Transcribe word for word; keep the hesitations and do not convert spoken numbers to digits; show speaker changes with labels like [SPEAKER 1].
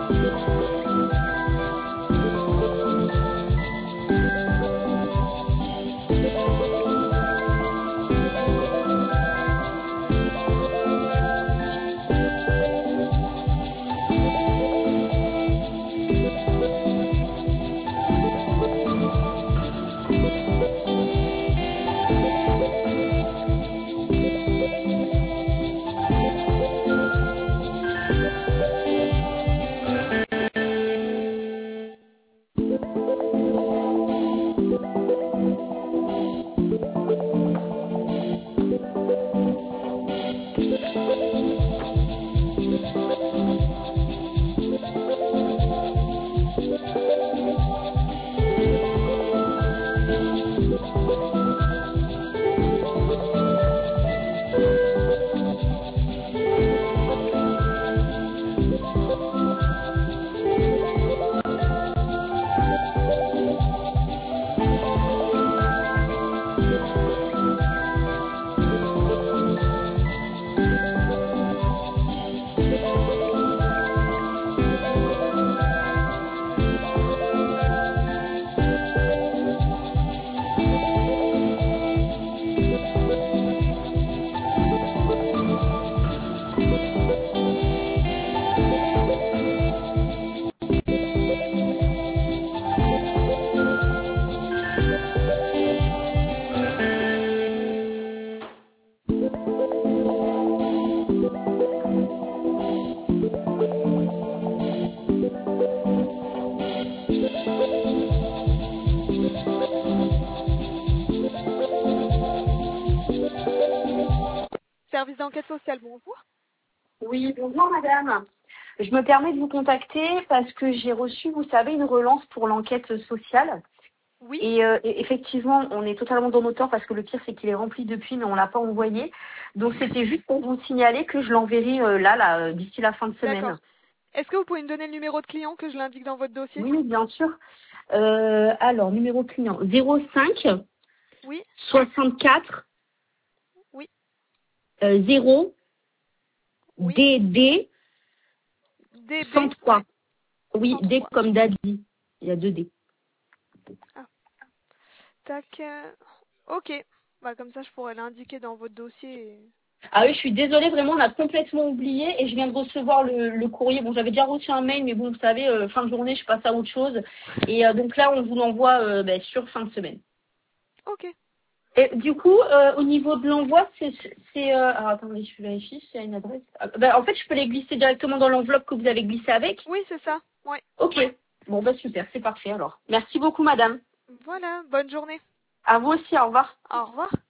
[SPEAKER 1] Service d'enquête sociale, bonjour.
[SPEAKER 2] Oui, bonjour madame. Je me permets de vous contacter parce que j'ai reçu, vous savez, une relance pour l'enquête sociale.
[SPEAKER 1] Oui.
[SPEAKER 2] Et, euh, et effectivement, on est totalement dans nos temps parce que le pire, c'est qu'il est rempli depuis, mais on ne l'a pas envoyé. Donc, c'était juste pour vous signaler que je l'enverrai euh, là, là euh, d'ici la fin de semaine.
[SPEAKER 1] D'accord. Est-ce que vous pouvez me donner le numéro de client que je l'indique dans votre dossier?
[SPEAKER 2] Oui, bien sûr. Euh, alors, numéro client zéro cinq
[SPEAKER 1] Oui.
[SPEAKER 2] soixante-quatre
[SPEAKER 1] Oui.
[SPEAKER 2] euh, zéro
[SPEAKER 1] Oui.
[SPEAKER 2] D D
[SPEAKER 1] D B
[SPEAKER 2] cent trois. Oui,
[SPEAKER 1] cent trois.
[SPEAKER 2] D comme Daddy. Il y a deux D.
[SPEAKER 1] Ah. Tac. Ok. Bah, comme ça, je pourrais l'indiquer dans votre dossier. Et...
[SPEAKER 2] Ah oui, je suis désolée, vraiment, on a complètement oublié et je viens de recevoir le, le courrier. Bon, j'avais déjà reçu un mail, mais bon, vous savez, euh, fin de journée, je passe à autre chose. Et euh, donc là, on vous l'envoie euh, ben, sur fin de semaine.
[SPEAKER 1] Ok.
[SPEAKER 2] Et du coup, euh, au niveau de l'envoi, c'est... c'est euh... Alors, attendez, je vérifie s'il y a une adresse. Ah, ben, en fait, je peux les glisser directement dans l'enveloppe que vous avez glissée avec.
[SPEAKER 1] Oui, c'est ça. Ouais.
[SPEAKER 2] Ok. Bon, bah super, c'est parfait alors. Merci beaucoup, madame.
[SPEAKER 1] Voilà. Bonne journée.
[SPEAKER 2] À vous aussi, au revoir.
[SPEAKER 1] Au revoir.